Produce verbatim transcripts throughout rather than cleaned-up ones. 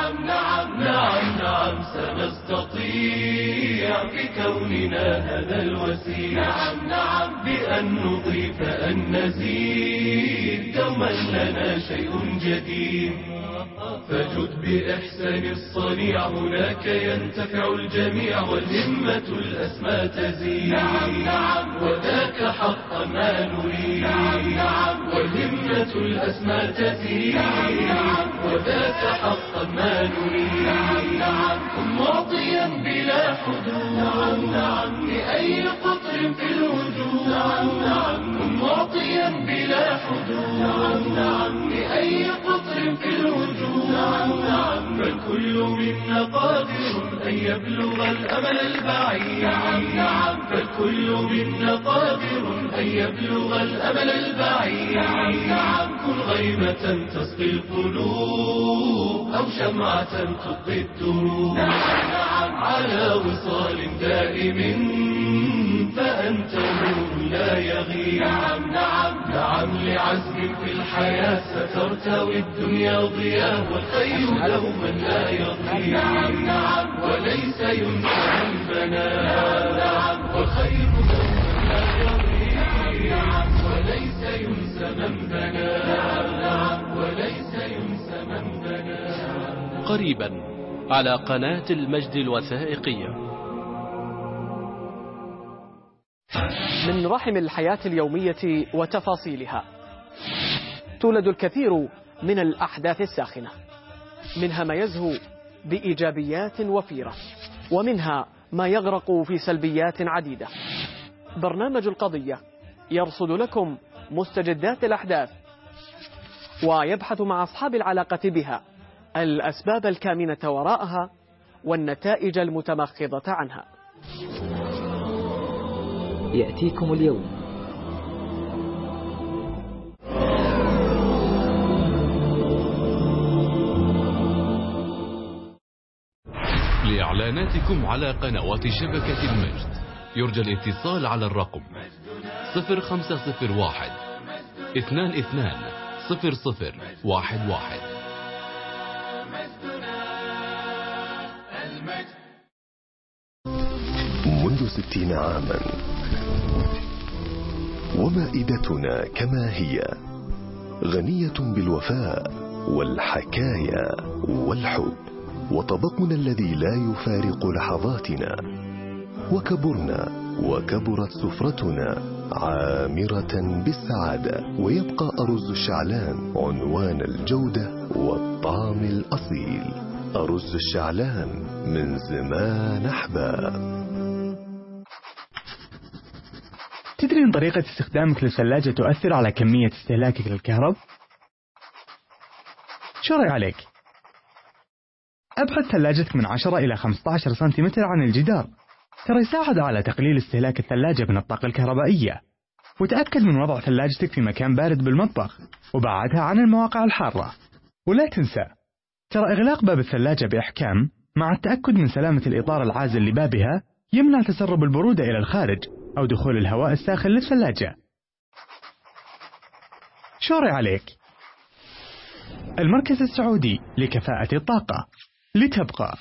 نعم نعم نعم نعم سنستطيع بكوننا هذا الوسيع. نعم نعم بأن نضيف أن نزيد دوما لنا شيء جديد. فجد بإحسان الصنيع هناك ينتفع الجميع والهمة الأسمى تزيد. نعم نعم وذاك حقا ما نريد. نعم نعم والهمة الأسمى تزيد. نعم نعم وذاك حقا ما نريد. نعم نعم كن معطيا بلا حدود. نعم نعم لأي قطر في الوجود. نعم نعم كن معطيا بلا حدود. نعم نعم لأي قطر في الوجود. نعم نعم فالكل منا قادر أن يبلغ الأمل البعيد. نعم نعم فالكل منا قادر أن يبلغ الأمل البعيد. نعم نعم كن غيمة تسقي القلوب أو شمعة تضي الدروب. نعم نعم على وصال دائم فأنت نور لا يغيب. نعم نعم نعم لعزم في الحياة سترتوي الدنيا ضياء والخير دوما لا يضيع. نعم نعم وليس ينسى من بنى. نعم نعم والخير دوما لا يضيع. نعم وليس ينسى من بنى. نعم نعم وليس ينسى من بنى. قريبا على قناة المجد الوثائقية. من رحم الحياة اليومية وتفاصيلها تولد الكثير من الأحداث الساخنة، منها ما يزهو بإيجابيات وفيرة، ومنها ما يغرق في سلبيات عديدة. برنامج القضية يرصد لكم مستجدات الأحداث ويبحث مع أصحاب العلاقة بها الأسباب الكامنة وراءها والنتائج المتمخضة عنها. يأتيكم اليوم لإعلاناتكم على قنوات شبكة المجد يرجى الاتصال على الرقم صفر خمسة صفر واحد اثنان اثنان صفر صفر واحد واحد. منذ ستين عاما ومائدتنا كما هي غنية بالوفاء والحكايا والحب، وطبقنا الذي لا يفارق لحظاتنا، وكبرنا وكبرت سفرتنا عامرة بالسعادة، ويبقى أرز الشعلان عنوان الجودة والطعم الأصيل. أرز الشعلان من زمان أحباب. تدري أن طريقة استخدامك للثلاجة تؤثر على كمية استهلاكك للكهرب؟ شو رأي عليك؟ أبعد ثلاجتك من عشرة إلى خمسة عشر سنتيمتر عن الجدار، ترى يساعد على تقليل استهلاك الثلاجة من الطاقة الكهربائية. وتأكد من وضع ثلاجتك في مكان بارد بالمطبخ وبعدها عن المواقع الحارة. ولا تنسى ترى إغلاق باب الثلاجة بإحكام مع التأكد من سلامة الإطار العازل لبابها يمنع تسرب البرودة إلى الخارج أو دخول الهواء الساخن للثلاجة. شوري عليك. المركز السعودي لكفاءة الطاقة، لتبقى.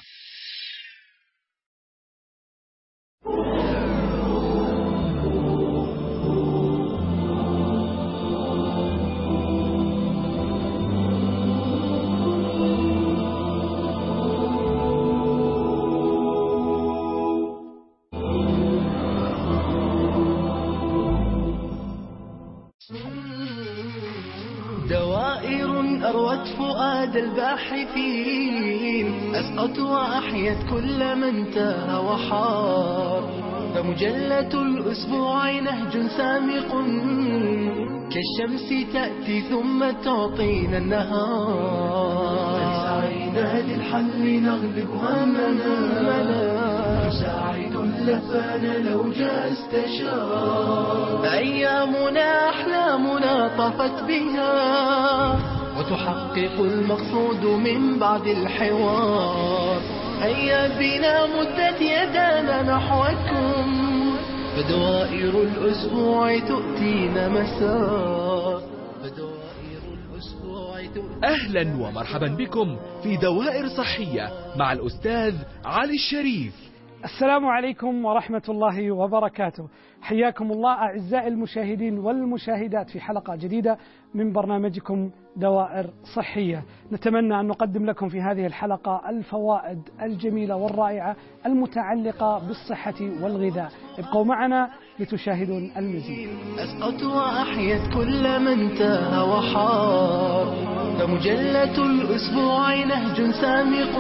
دوائر أروت فؤاد الباحثين، أسقط وأحيت كل من تاه وحار. فمجلة الأسبوع نهج سامق كالشمس تأتي ثم تعطينا النهار. سعينا للحل نغلب همنا، ساعد لفانا لو جاء استشار. أيامنا أحلامنا طفت بها وتحقق المقصود من بعد الحوار. هيا بنا مدت يدانا نحوكم، فدوائر الأسبوع تؤتينا مسار. فدوائر الأسبوع أهلا ومرحبا بكم في دوائر صحية مع الأستاذ علي الشريف. السلام عليكم ورحمة الله وبركاته. حياكم الله أعزائي المشاهدين والمشاهدات في حلقة جديدة من برنامجكم دوائر صحية. نتمنى أن نقدم لكم في هذه الحلقة الفوائد الجميلة والرائعة المتعلقة بالصحة والغذاء. ابقوا معنا لتشاهدون المزيد. أسقط وأحيت كل من تاه وحار، فمجلة الأسبوع نهج سامق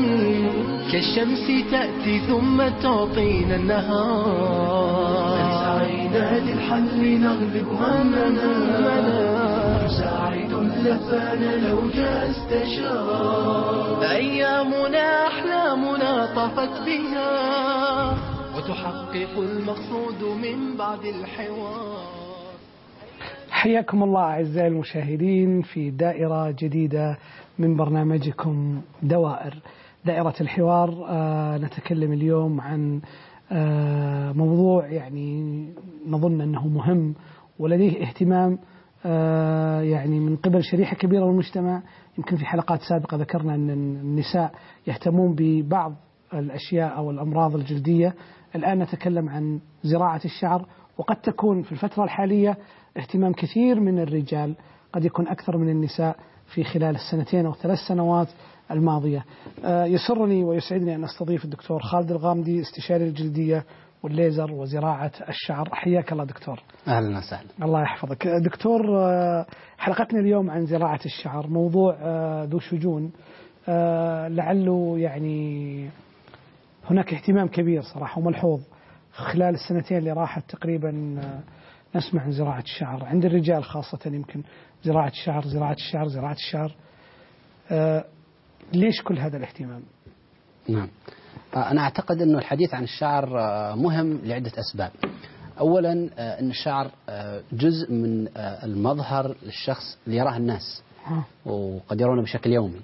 كالشمس تأتي ثم تعطينا النهار. سعينا للحل نغلب همنا، ساعد اللفان لو جاء استشار. أيامنا أحلامنا طفت بها، وتحقق المقصود من بعد الحوار. حياكم الله أعزائي المشاهدين في دائرة جديدة من برنامجكم دوائر. دائرة الحوار. آه نتكلم اليوم عن آه موضوع يعني نظن أنه مهم ولديه اهتمام آه يعني من قبل شريحة كبيرة من المجتمع. يمكن في حلقات سابقة ذكرنا أن النساء يهتمون ببعض الأشياء أو الأمراض الجلدية. الآن نتكلم عن زراعة الشعر، وقد تكون في الفترة الحالية اهتمام كثير من الرجال، قد يكون أكثر من النساء في خلال السنتين أو ثلاث سنوات الماضية. يسرني ويسعدني أن أستضيف الدكتور خالد الغامدي، استشاري الجلدية والليزر وزراعة الشعر. حياك الله دكتور. أهلا وسهلا. الله يحفظك دكتور. حلقتنا اليوم عن زراعة الشعر، موضوع ذو شجون، لعله يعني هناك اهتمام كبير صراحة وملحوظ خلال السنتين اللي راحت تقريبا. نسمع عن زراعة الشعر عند الرجال خاصة، يمكن زراعة الشعر زراعة الشعر زراعة الشعر. آه ليش كل هذا الاهتمام؟ نعم، أنا أعتقد أنه الحديث عن الشعر مهم لعدة أسباب. أولا أن الشعر جزء من المظهر للشخص اللي يراه الناس وقد يرونه بشكل يومي،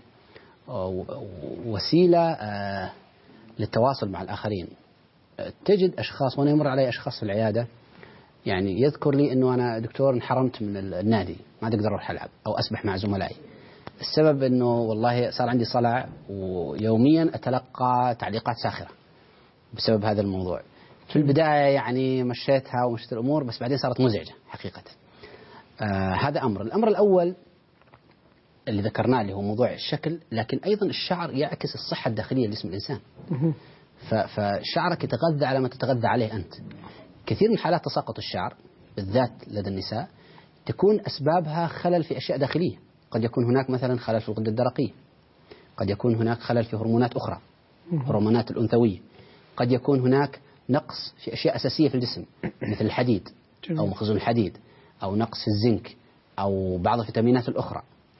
وسيلة للتواصل مع الآخرين. تجد أشخاص، وأنا يمر علي أشخاص في العيادة يعني يذكر لي أنه أنا دكتور انحرمت من النادي، ما أقدر أروح ألعب أو أسبح مع زملائي. السبب أنه والله صار عندي صلع ويوميا أتلقى تعليقات ساخرة بسبب هذا الموضوع. في البداية يعني مشيتها ومشيت الأمور، بس بعدين صارت مزعجة حقيقة. آه هذا أمر. الأمر الأول اللي ذكرناه اللي هو موضوع الشكل، لكن أيضا الشعر يعكس الصحة الداخلية لجسم الإنسان. فشعرك يتغذى على ما تتغذى عليه أنت. كثير من حالات تساقط الشعر بالذات لدى النساء تكون أسبابها خلل في أشياء داخلية. قد يكون هناك مثلا خلل في الغدة الدرقية، قد يكون هناك خلل في هرمونات أخرى، هرمونات الأنثوية، قد يكون هناك نقص في أشياء أساسية في الجسم مثل الحديد أو مخزون الحديد أو نقص في الزنك أو بعض الفيتامينات الأخرى.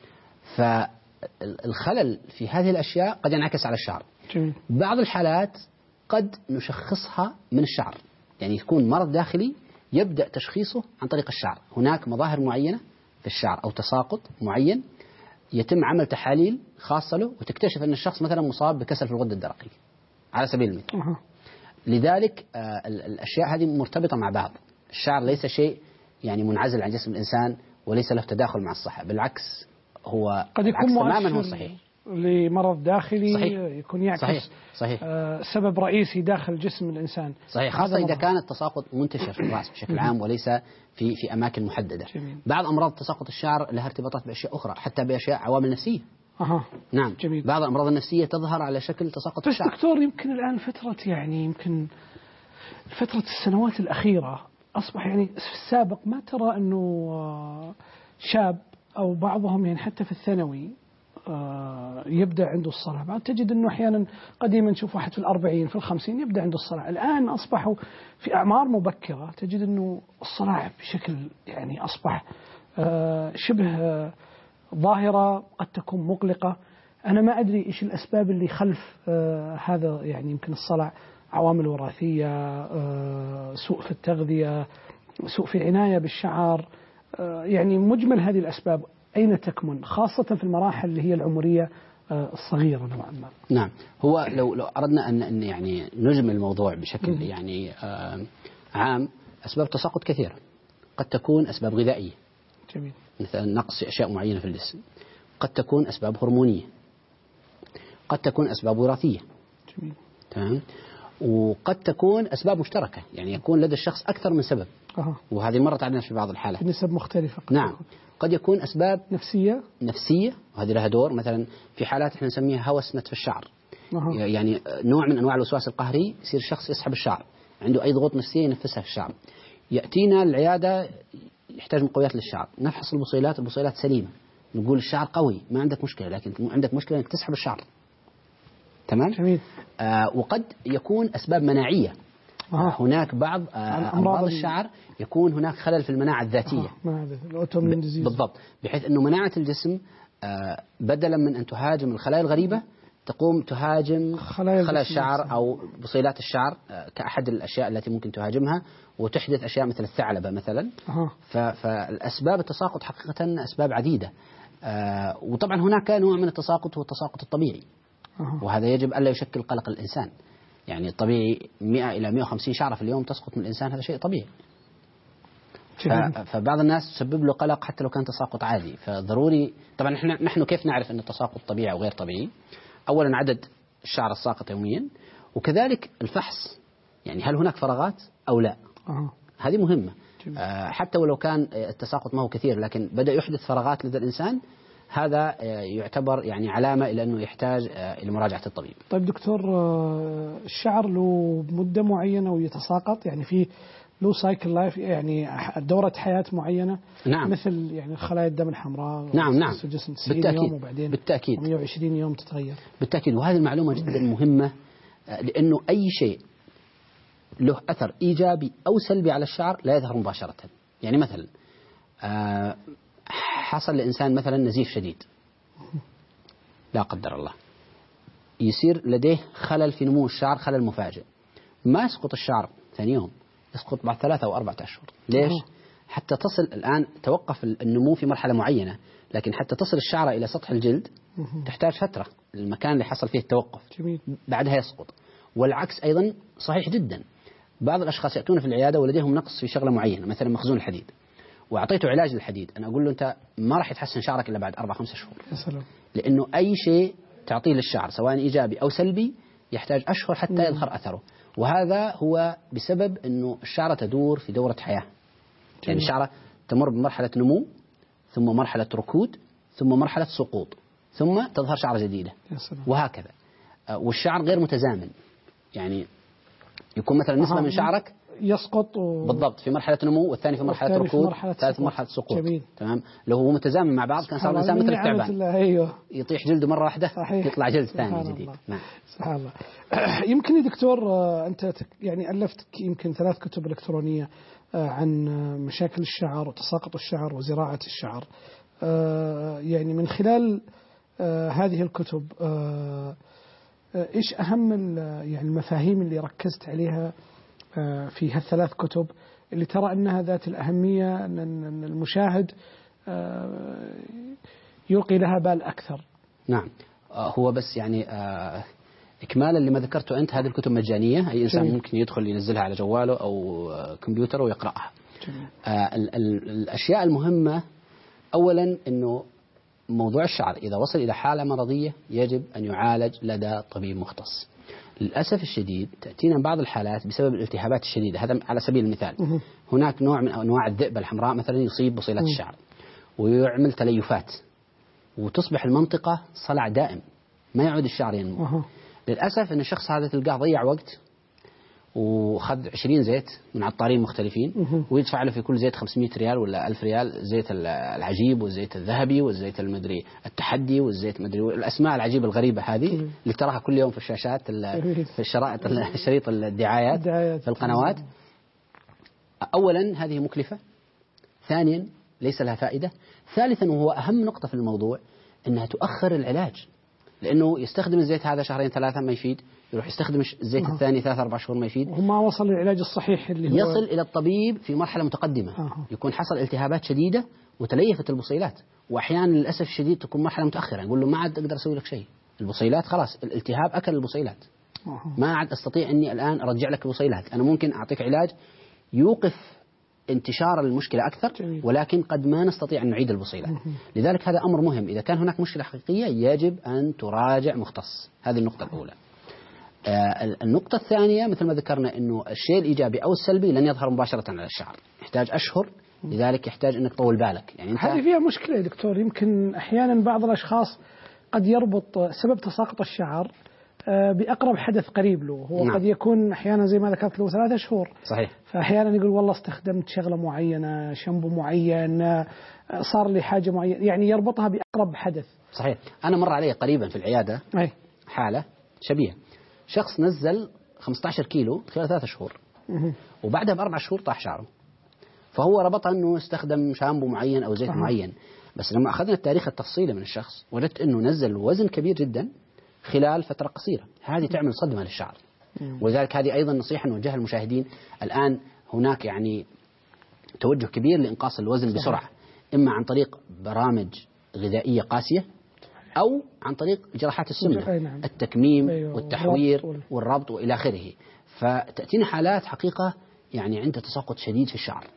فالخلل في هذه الأشياء قد ينعكس على الشعر. بعض الحالات قد نشخصها من الشعر، يعني يكون مرض داخلي يبدأ تشخيصه عن طريق الشعر. هناك مظاهر معينة في الشعر أو تساقط معين يتم عمل تحاليل خاصة له وتكتشف أن الشخص مثلا مصاب بكسل في الغدة الدرقية على سبيل المثال. أه. لذلك آه الأشياء هذه مرتبطة مع بعض. الشعر ليس شيء يعني منعزل عن جسم الإنسان وليس له تداخل مع الصحة، بالعكس هو قد يكون تماما هو صحيح لمرض داخلي. صحيح. يكون يعكس صحيح. صحيح. آه سبب رئيسي داخل جسم الإنسان. صحيح، خاصة إذا كان التساقط منتشر في الرأس بشكل عام وليس في في أماكن محددة. جميل. بعض أمراض تساقط الشعر لها ارتباطات بأشياء أخرى، حتى بأشياء عوامل نفسية. أها. نعم. جميل. بعض الأمراض النفسية تظهر على شكل تساقط الشعر. بس دكتور يمكن الآن فترة يعني يمكن فترة السنوات الأخيرة أصبح يعني في السابق ما ترى أنه شاب أو بعضهم يعني حتى في الثانوي يبدأ عنده الصلع. بعد تجد أنه أحيانا قديما نشوف واحد في الأربعين في الخمسين يبدأ عنده الصلع. الآن أصبحوا في أعمار مبكرة تجد أنه الصلع بشكل يعني أصبح شبه ظاهرة قد تكون مقلقة. أنا ما أدري إيش الأسباب اللي خلف هذا، يعني يمكن الصلع عوامل وراثية، سوء في التغذية، سوء في العناية بالشعر، يعني مجمل هذه الأسباب أين تكمن خاصة في المراحل اللي هي العمرية الصغيرة نوعا ما؟ نعم، هو لو لو أردنا أن يعني نجمل الموضوع بشكل يعني عام، أسباب تساقط كثيرة. قد تكون أسباب غذائية. جميل. مثلا نقص في أشياء معينة في الجسم، قد تكون أسباب هرمونية، قد تكون أسباب وراثية. جميل. تمام. وقد تكون أسباب مشتركة، يعني يكون لدى الشخص أكثر من سبب. أه. وهذه مرت علينا في بعض الحالات. نسب مختلفة. قد نعم. يكون. قد يكون أسباب نفسية. نفسية، وهذه لها دور. مثلا في حالات احنا نسميها هوس نتف الشعر. أه. يعني نوع من أنواع الوسواس القهري، يصير الشخص يسحب الشعر، عنده أي ضغوط نفسية ينفسها في الشعر. يأتينا العيادة يحتاج مقويات للشعر، نفحص البصيلات، البصيلات سليمة، نقول الشعر قوي ما عندك مشكلة، لكن عندك مشكلة أنك تسحب الشعر. تمام. جميل. آه وقد يكون أسباب مناعية. آه. هناك بعض آه أمراض الشعر يكون هناك خلل في المناعة الذاتية. آه. بالضبط، بحيث أنه مناعة الجسم آه بدلا من أن تهاجم الخلايا الغريبة تقوم تهاجم خلايا الشعر أو بصيلات الشعر آه كأحد الأشياء التي ممكن تهاجمها وتحدث أشياء مثل الثعلبة مثلا. آه. فالأسباب التساقط حقيقة أسباب عديدة. آه وطبعا هناك نوع من التساقط هو التساقط الطبيعي. أه. وهذا يجب ألا يشكل قلق الإنسان. يعني الطبيعي مئة إلى مئة وخمسين شعرة في اليوم تسقط من الإنسان، هذا شيء طبيعي. فبعض الناس تسبب له قلق حتى لو كان تساقط عادي. فضروري طبعا نحن نحن كيف نعرف أن التساقط طبيعي أو غير طبيعي؟ أولا عدد الشعر الساقط يوميا، وكذلك الفحص، يعني هل هناك فراغات أو لا. أه. هذه مهمة. آه حتى ولو كان التساقط ما هو كثير لكن بدأ يحدث فراغات لدى الإنسان، هذا يعتبر يعني علامة إلى أنه يحتاج إلى مراجعة الطبيب. طيب دكتور، الشعر له مدة معينة ويتساقط، يعني في له سايكل لايف، يعني دورة حياة معينة. نعم. مثل يعني خلايا الدم الحمراء. نعم نعم. بالتأكيد. يوم وبعدين بالتأكيد. مئة وعشرين يوم تتغير. بالتأكيد. وهذه المعلومة جدا مهمة، لأنه أي شيء له أثر إيجابي أو سلبي على الشعر لا يظهر مباشرة. يعني مثلا آه حصل لإنسان مثلا نزيف شديد لا قدر الله، يصير لديه خلل في نمو الشعر، خلل مفاجئ، ما يسقط الشعر ثاني يوم، يسقط بعد ثلاثة أو أربعة أشهر. ليش؟ حتى تصل الآن توقف النمو في مرحلة معينة، لكن حتى تصل الشعرة إلى سطح الجلد تحتاج فترة، المكان اللي حصل فيه التوقف. جميل. بعدها يسقط. والعكس أيضا صحيح جدا. بعض الأشخاص يأتون في العيادة ولديهم نقص في شغلة معينة، مثلا مخزون الحديد، وأعطيته علاج للحديد، أنا أقول له أنت ما راح يتحسن شعرك إلا بعد أربع خمسة شهور. يا سلام. لأنه أي شيء تعطيه للشعر سواء إيجابي أو سلبي يحتاج أشهر حتى يظهر أثره، وهذا هو بسبب أنه الشعرة تدور في دورة حياة. يعني الشعرة تمر بمرحلة نمو، ثم مرحلة ركود، ثم مرحلة سقوط، ثم تظهر شعرة جديدة. يا سلام. وهكذا. والشعر غير متزامن، يعني يكون مثلا نسبة من شعرك يسقط و... بالضبط في مرحلة نمو، والثاني في مرحلة ركود، والثالث في مرحلة سقوط. جميل. تمام. لو هو متزامن مع بعض كان صار الإنسان مثل التعبان. أيوه. يطيح جلده مرة واحدة. صحيح. يطلع جلد ثاني جديد. نعم. سبحان الله. يمكن يا دكتور أنت يعني ألفت يمكن ثلاث كتب إلكترونية عن مشاكل الشعر وتساقط الشعر وزراعة الشعر. يعني من خلال هذه الكتب إيش أهم يعني المفاهيم اللي ركزت عليها في هالثلاث كتب اللي ترى أنها ذات الأهمية أن المشاهد يلقي لها بال أكثر؟ نعم. هو بس يعني إكمالا لما ذكرته أنت، هذه الكتب مجانية، أي إنسان ممكن يدخل ينزلها على جواله أو كمبيوتره ويقرأها. ال ال الأشياء المهمة أولا أنه موضوع الشعر إذا وصل إلى حالة مرضية يجب أن يعالج لدى طبيب مختص. للأسف الشديد تأتينا بعض الحالات بسبب الالتهابات الشديدة، هذا على سبيل المثال. هناك نوع من أنواع الذئبة الحمراء مثلا يصيب بصيلات الشعر ويعمل تليفات وتصبح المنطقة صلع دائم، ما يعود الشعر ينمو. للأسف أن الشخص هذا تلقاه ضيع وقت وخذ عشرين زيت من عطارين مختلفين ويدفع له في كل زيت خمسمائة ريال ولا ألف ريال، زيت العجيب والزيت الذهبي والزيت المدري التحدي والزيت مدري الأسماء العجيبة الغريبة هذه اللي تراها كل يوم في الشاشات في الشرائط الشريط الدعايات في القنوات. أولا هذه مكلفة، ثانيا ليس لها فائدة، ثالثا وهو أهم نقطة في الموضوع أنها تؤخر العلاج، لأنه يستخدم الزيت هذا شهرين ثلاثة ما يفيد، يروح يستخدم الزيت الثاني ثلاثة أربع شهور ما يفيد، وما وصل للعلاج الصحيح اللي هو يصل إلى الطبيب في مرحلة متقدمة. آه. يكون حصل التهابات شديدة وتليفت البصيلات، وأحيانا للأسف الشديد تكون مرحلة متأخرة، نقول له ما عاد أقدر أسوي لك شيء، البصيلات خلاص الالتهاب أكل البصيلات. آه. ما عاد أستطيع أني الآن أرجع لك البصيلات، أنا ممكن أعطيك علاج يوقف انتشار المشكلة أكثر، ولكن قد ما نستطيع أن نعيد البصيلات. لذلك هذا أمر مهم، إذا كان هناك مشكلة حقيقية يجب أن تراجع مختص. هذه النقطة الأولى. آه النقطة الثانية مثل ما ذكرنا أنه الشيء الإيجابي أو السلبي لن يظهر مباشرة على الشعر، يحتاج أشهر، لذلك يحتاج أنك تطول بالك. يعني أنت هذه فيها مشكلة يا دكتور، يمكن أحيانا بعض الأشخاص قد يربط سبب تساقط الشعر بأقرب حدث قريب له، هو نعم. قد يكون أحيانا زي ما ذكرت له ثلاثة شهور. صحيح. فأحيانا يقول والله استخدمت شغلة معينة، شامبو معين، صار لي حاجة معينة، يعني يربطها بأقرب حدث. صحيح. أنا مر علي قريبا في العيادة أي. حالة شبيهة، شخص نزل خمسة عشر كيلو خلال ثلاثة شهور، مه. وبعدها بأربع شهور طاح شعره، فهو ربطها أنه استخدم شامبو معين أو زيت أه. معين. بس لما أخذنا التاريخ التفصيلي من الشخص وجدت أنه نزل وزن كبير جدا خلال فترة قصيرة، هذه تعمل صدمة للشعر. ولذلك هذه أيضا نصيحة نوجهها للمشاهدين. الآن هناك يعني توجه كبير لإنقاص الوزن بسرعة، إما عن طريق برامج غذائية قاسية أو عن طريق جراحات السمنة، التكميم والتحوير والربط وإلى آخره. فتأتينا حالات حقيقة يعني عند تساقط شديد في الشعر،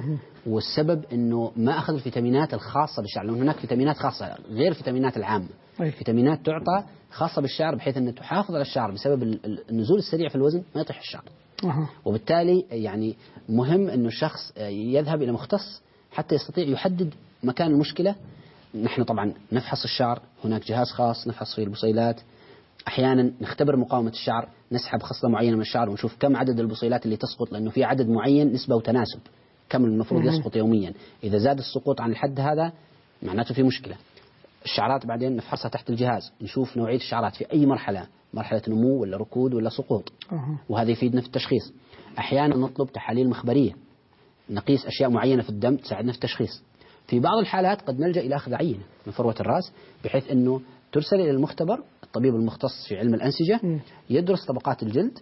والسبب أنه ما أخذ الفيتامينات الخاصة بالشعر، لأن هناك فيتامينات خاصة غير الفيتامينات العامة. فيتامينات تعطى خاصة بالشعر بحيث أن تحافظ على الشعر بسبب النزول السريع في الوزن ما يطيح الشعر. أه. وبالتالي يعني مهم أنه الشخص يذهب إلى مختص حتى يستطيع يحدد مكان المشكلة. نحن طبعا نفحص الشعر، هناك جهاز خاص نفحص فيه البصيلات، أحيانا نختبر مقاومة الشعر، نسحب خصلة معينة من الشعر ونشوف كم عدد البصيلات اللي تسقط، لأنه في عدد معين نسبة وتناسب كم المفروض يسقط يوميا. إذا زاد السقوط عن الحد هذا معناته في مشكلة. الشعرات بعدين نفحصها تحت الجهاز، نشوف نوعية الشعرات في أي مرحلة، مرحلة نمو ولا ركود ولا سقوط، وهذا يفيدنا في التشخيص. أحيانا نطلب تحاليل مخبرية، نقيس أشياء معينة في الدم تساعدنا في التشخيص. في بعض الحالات قد نلجأ إلى أخذ عينة من فروة الرأس بحيث أنه ترسل إلى المختبر، الطبيب المختص في علم الأنسجة يدرس طبقات الجلد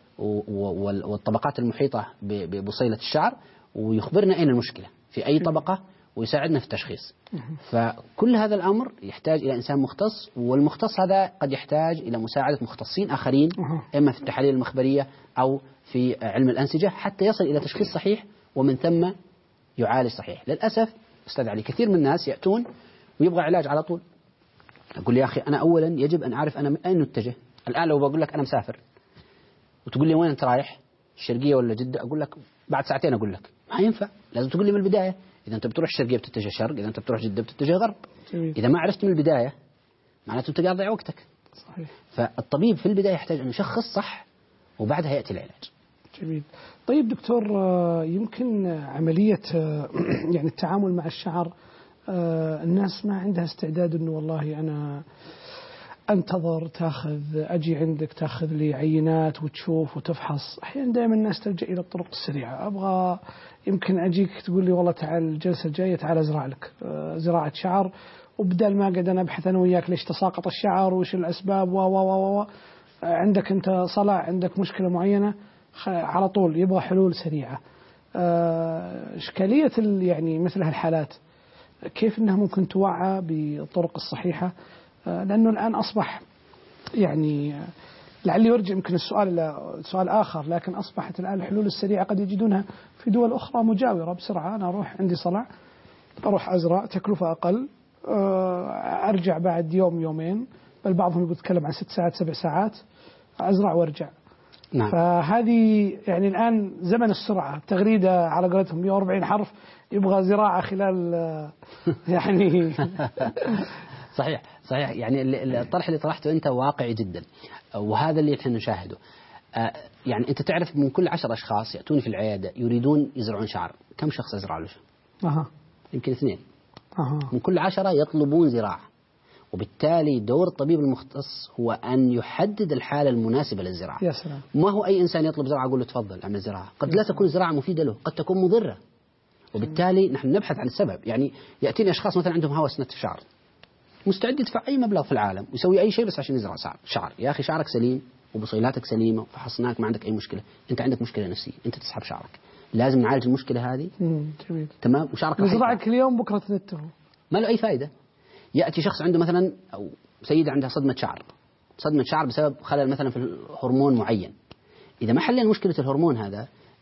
والطبقات المحيطة ببصيلة الشعر ويخبرنا أين المشكلة في أي طبقة ويساعدنا في التشخيص. فكل هذا الأمر يحتاج إلى إنسان مختص، والمختص هذا قد يحتاج إلى مساعدة مختصين آخرين إما في التحاليل المخبرية أو في علم الأنسجة حتى يصل إلى تشخيص صحيح ومن ثم يعالج صحيح. للأسف أستاذ علي كثير من الناس يأتون ويبغى علاج على طول. أقول يا أخي أنا أولا يجب أن أعرف أنا أين أتجه. الآن لو بقول لك أنا مسافر وتقول لي وين أنت رايح، الشرقية ولا جدة، أقول لك بعد ساعتين أقول لك ما ينفع، لازم تقول لي من البداية. إذا أنت بتروح الشرقية بتتجه شرق، إذا أنت بتروح جدة بتتجه غرب. جميل. إذا ما عرفت من البداية معناته أنت قاعد تضيع وقتك. صحيح. فالطبيب في البداية يحتاج أن يشخص صح وبعدها يأتي العلاج. جميل. طيب دكتور، يمكن عملية يعني التعامل مع الشعر الناس ما عندها استعداد أنه والله أنا أنتظر تاخذ أجي عندك تاخذ لي عينات وتشوف وتفحص. أحيانا دائما الناس تلجأ إلى الطرق السريعة، أبغى يمكن أجيك تقول لي والله تعال الجلسة الجاية تعال أزرع لك زراعة شعر، وبدل ما قد أنا أبحث أنا وياك ليش تساقط الشعر وش الأسباب و و و عندك أنت صلع، عندك مشكلة معينة، على طول يبغى حلول سريعة. إشكالية يعني مثل هالحالات كيف أنها ممكن توعى بالطرق الصحيحة؟ لأنه الآن أصبح يعني لعلي يرجع يمكن السؤال إلى سؤال آخر، لكن أصبحت الآن الحلول السريعة قد يجدونها في دول أخرى مجاورة بسرعة. أنا أروح عندي صلع أروح أزرع، تكلفة أقل، أرجع بعد يوم يومين، بل بعضهم يتكلم عن ست ساعات سبع ساعات، أزرع وأرجع. نعم. فهذه يعني الآن زمن السرعة، تغريدة على قولتهم مئة وأربعين حرف، يبغى زراعة خلال يعني صحيح صحيح. يعني الطرح اللي طرحته أنت واقعي جدا، وهذا اللي نحن نشاهده. يعني أنت تعرف من كل عشر أشخاص يأتوني في العيادة يريدون يزرعون شعر، كم شخص أزرع له؟ أه. يمكن اثنين. أه. من كل عشرة يطلبون زراعة. وبالتالي دور الطبيب المختص هو أن يحدد الحالة المناسبة للزراعة. يا سلام. ما هو أي إنسان يطلب زراعة أقول له تفضل اعمل زراعة، قد لا تكون زراعة مفيدة له، قد تكون مضرة، وبالتالي نحن نبحث عن السبب. يعني يأتيني أشخاص مثلا عندهم هوس نتف شعر، مستعد يدفع أي مبلغ في العالم ويسوي أي شيء بس عشان يزرع شعر. يا أخي شعرك سليم وبصيلاتك سليمة وفحصناك ما عندك أي مشكلة، أنت عندك مشكلة نفسية، أنت تسحب شعرك، لازم نعالج المشكلة هذه. جميل. تمام. وشعرك نزرعك اليوم بكرة تنتفه، ما له أي فائدة. يأتي شخص عنده مثلا أو سيدة عندها صدمة شعر، صدمة شعر بسبب خلل مثلا في الهرمون معين. إذا ما حلنا مشكلة الهرمون هذا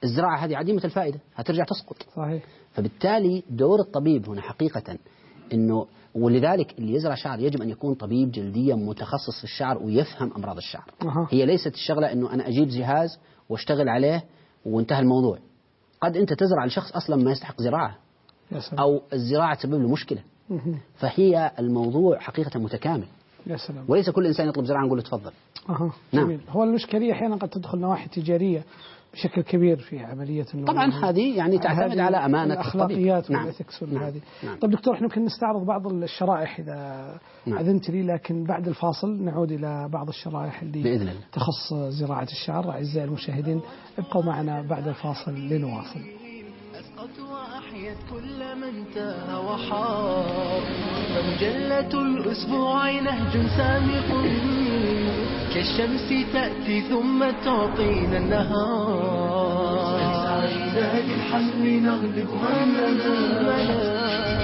الزراعة هذه عديمة الفائدة، هترجع تسقط. صحيح. فبالتالي دور الطبيب هنا حقيقة إنه، ولذلك اللي يزرع شعر يجب أن يكون طبيب جلدية متخصص في الشعر ويفهم أمراض الشعر. أه. هي ليست الشغلة إنه أنا أجيب جهاز واشتغل عليه وانتهى الموضوع. قد أنت تزرع لشخص أصلا ما يستحق زراعة، أو الزراعة تسبب له مشكلة. فهي الموضوع حقيقة متكامل. يا سلام. وليس كل إنسان يطلب زراعة نقول له تفضل. أها. نعم. جميل. هو الإشكالية أحيانا قد تدخل نواحي تجارية بشكل كبير في عملية النمو. طبعا هذه يعني تعتمد على أمانة الأخلاقيات نعم. والإثكس نعم. هذه. نعم. طيب دكتور، احنا يمكن نستعرض بعض الشرائح إذا نعم. أذنت لي، لكن بعد الفاصل نعود إلى بعض الشرائح اللي بإذن الله تخص زراعة الشعر. أعزائي المشاهدين ابقوا معنا بعد الفاصل لنواصل. أسقط وأحيت كل من تاه وحار، فمجلة الأسبوع نهج سامق كالشمس تأتي ثم تعطينا النهار. سعينا بالحزم نغلب همنا.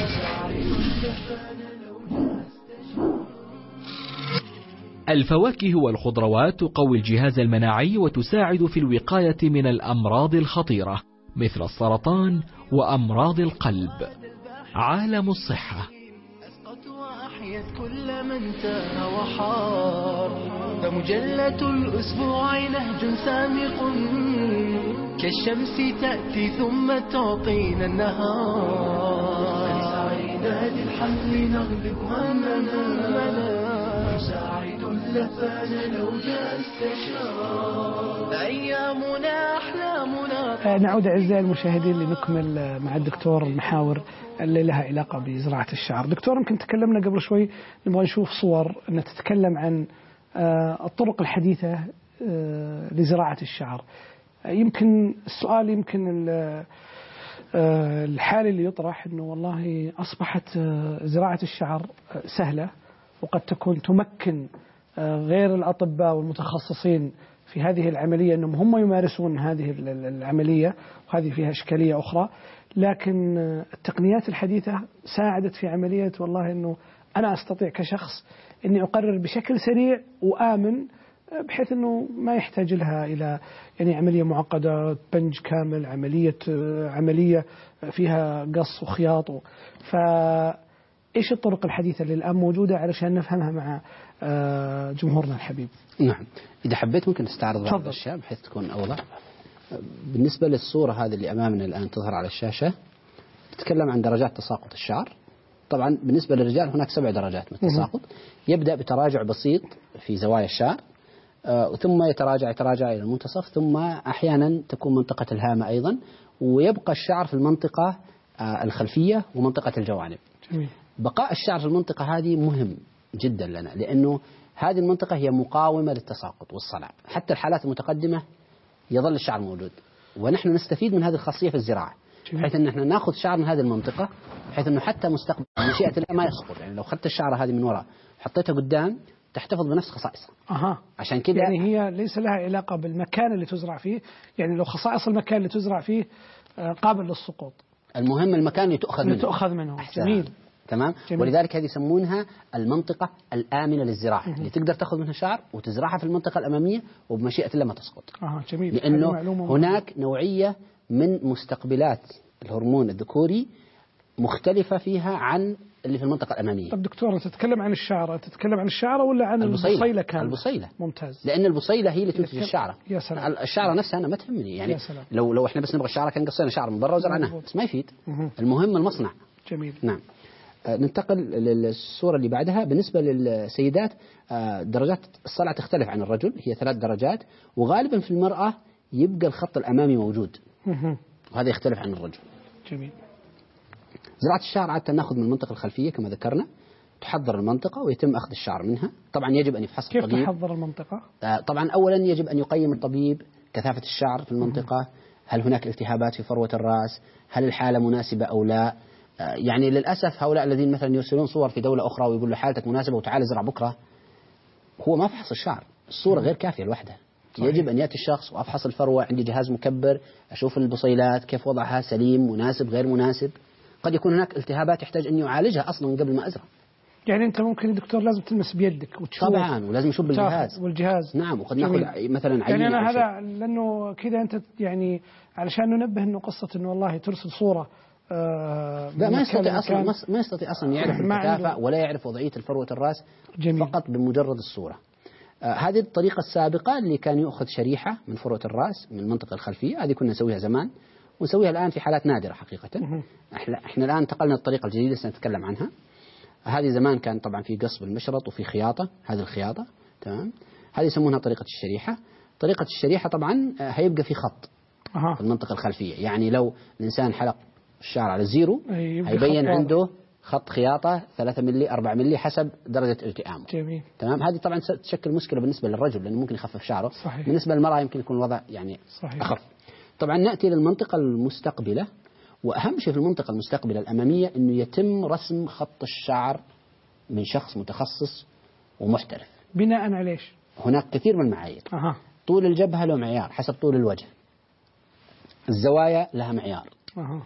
الفواكه والخضروات تقوي الجهاز المناعي وتساعد في الوقاية من الأمراض الخطيرة مثل السرطان وأمراض القلب. عالم الصحة. أسقط وأحيت كل من تاه وحار، فمجلة الأسبوع نهج سامق كالشمس تأتي ثم تعطينا النهار. سعينا للحمل نغلب همنا، نساعد اللفان لو جاء استشار. أيامنا أحلامنا. نعود أعزائي المشاهدين لنكمل مع الدكتور المحاور اللي لها علاقة بزراعة الشعر. دكتور، يمكن تكلمنا قبل شوي، نبغى نشوف صور أن تتكلم عن الطرق الحديثة لزراعة الشعر. يمكن السؤال يمكن الحالي اللي يطرح أنه والله أصبحت زراعة الشعر سهلة، وقد تكون تمكن غير الأطباء والمتخصصين في هذه العملية أنهم هم يمارسون هذه العملية، وهذه فيها إشكالية أخرى. لكن التقنيات الحديثة ساعدت في عملية والله أنه أنا أستطيع كشخص أني أقرر بشكل سريع وآمن، بحيث أنه ما يحتاج لها إلى يعني عملية معقدة، بنج كامل، عملية عملية فيها قص وخياط. فإيش الطرق الحديثة اللي الآن موجودة علشان نفهمها مع جمهورنا الحبيب؟ نعم، إذا حبيت ممكن تستعرض بعض الأشياء بحيث تكون أوضح. بالنسبة للصورة هذه اللي أمامنا الآن تظهر على الشاشة، تتكلم عن درجات تساقط الشعر. طبعا بالنسبة للرجال هناك سبع درجات من التساقط. يبدأ بتراجع بسيط في زوايا الشعر، آه ثم يتراجع يتراجع إلى المنتصف، ثم أحيانا تكون منطقة الهامة أيضا، ويبقى الشعر في المنطقة آه الخلفية ومنطقة الجوانب. جميل. بقاء الشعر في المنطقة هذه مهم جدا لنا، لأنه هذه المنطقة هي مقاومة للتساقط والصلع. حتى الحالات المتقدمة يظل الشعر موجود، ونحن نستفيد من هذه الخاصية في الزراعة، بحيث أن احنا نأخذ شعر من هذه المنطقة، بحيث أنه حتى مستقبل مشيئة الله ما يسقط. يعني لو أخذت الشعرة هذه من وراء وحطيتها قدام تحتفظ بنفس خصائصها. أها. عشان كذا يعني هي ليس لها علاقة بالمكان اللي تزرع فيه، يعني لو خصائص المكان اللي تزرع فيه قابل للسقوط، المهم المكان اللي تؤخذ منه. تؤخذ منه. جميل. تمام. جميل. ولذلك هذه يسمونها المنطقة الآمنة للزراعة، اللي تقدر تأخذ منها شعر وتزرعها في المنطقة الأمامية وبمشيئة الله ما تسقط. آه جميل. لأنه هناك نوعية من مستقبلات الهرمون الذكوري مختلفة فيها عن اللي في المنطقة الأمامية. طب دكتور، أنت تتكلم عن الشعرة، تتكلم عن الشعرة ولا عن البصيلة, البصيلة كاملة؟ البصيلة. ممتاز. لأن البصيلة هي اللي تنتج الشعرة. يا سلام. الشعرة نفسها أنا ما تهمني، يعني يا سلام. لو لو إحنا بس نبغى الشعرة كان قصينا شعر من برا وزرعناها، بس ما يفيد. مه. المهم المصنع. جميل. نعم. ننتقل للصورة اللي بعدها. بالنسبة للسيدات درجات الصلع تختلف عن الرجل، هي ثلاث درجات، وغالبا في المرأة يبقى الخط الأمامي موجود، وهذا يختلف عن الرجل. جميل. زراعة الشعر عادة نأخذ من المنطقة الخلفية كما ذكرنا، تحضر المنطقة ويتم أخذ الشعر منها. طبعا يجب أن يفحص كيف الطبيب. كيف تحضر المنطقة؟ طبعا أولا يجب أن يقيم الطبيب كثافة الشعر في المنطقة، هل هناك التهابات في فروة الرأس، هل الحالة مناسبة أو لا. يعني للأسف هؤلاء الذين مثلا يرسلون صور في دولة أخرى ويقول له حالتك مناسبة وتعال ازرع بكرة، هو ما فحص الشعر، الصورة غير كافية لوحدها. يجب أن يأتي الشخص وأفحص الفروة، عندي جهاز مكبر أشوف البصيلات كيف وضعها، سليم مناسب غير مناسب. قد يكون هناك التهابات يحتاج أن يعالجها أصلا من قبل ما أزرع. يعني أنت ممكن دكتور لازم تلمس بيدك وتشوف. طبعا ولازم نشوف بالجهاز. والجهاز نعم، وقد ناخذ مثلا عينة. يعني أنا هذا لأنه كذا أنت يعني علشان ننبه إنه قصة إنه والله ترسل صورة آه لا ما يستطيع أصلا ما يستطيع أصلا يعرف الكثافة ولا يعرف وضعية الفروة الرأس. جميل. فقط بمجرد الصورة. آه هذه الطريقة السابقة اللي كان يأخذ شريحة من فروة الرأس من المنطقة الخلفية، هذه كنا نسويها زمان ونسويها الآن في حالات نادرة حقيقة. احنا احنا الآن انتقلنا للطريقة الجديدة سنتكلم عنها. هذه زمان كان طبعا في قص بالمشرط وفي خياطة، هذه الخياطة تمام. هذه يسمونها طريقة الشريحة. طريقة الشريحة طبعا هيبقى في خط أه. في المنطقة الخلفية، يعني لو الإنسان حلق الشعر على الزيرو هيبين عنده خط خياطة ثلاثة ملي أربعة ملي حسب درجة التئامه. جميل. تمام. هذه طبعا تشكل مشكلة بالنسبة للرجل لأنه ممكن يخفف شعره. صحيح. بالنسبة للمرأة يمكن يكون الوضع يعني صحيح. أخف. طبعا نأتي للمنطقة المستقبلة، وأهم شيء في المنطقة المستقبلة الأمامية أنه يتم رسم خط الشعر من شخص متخصص ومحترف. بناء على ايش؟ هناك كثير من المعايير. أه. طول الجبهة له معيار حسب طول الوجه. الزوايا لها معيار. أه.